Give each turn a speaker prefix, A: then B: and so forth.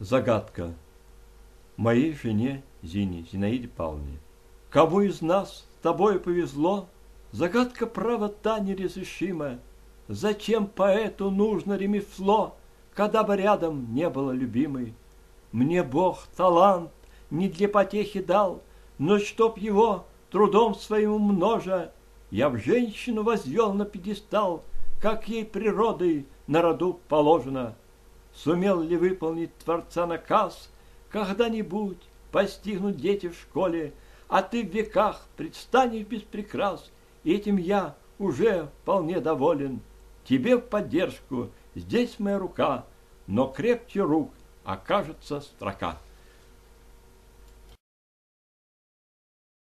A: Загадка. Моей жене Зине, Зинаиде Павловне. Кому из нас с тобой повезло? Загадка, право, та неразрешима. Зачем поэту нужно ремесло, когда бы рядом не было любимой? Мне Бог талант не для потехи дал, но чтоб его трудом своим умножа, я в женщину возвел на пьедестал, как ей природой на роду положено. Сумел ли выполнить Творца наказ, когда-нибудь постигнут дети в школе, а ты в веках предстанешь без прикрас, и этим я уже вполне доволен. Тебе в поддержку здесь моя рука, но крепче рук окажется строка.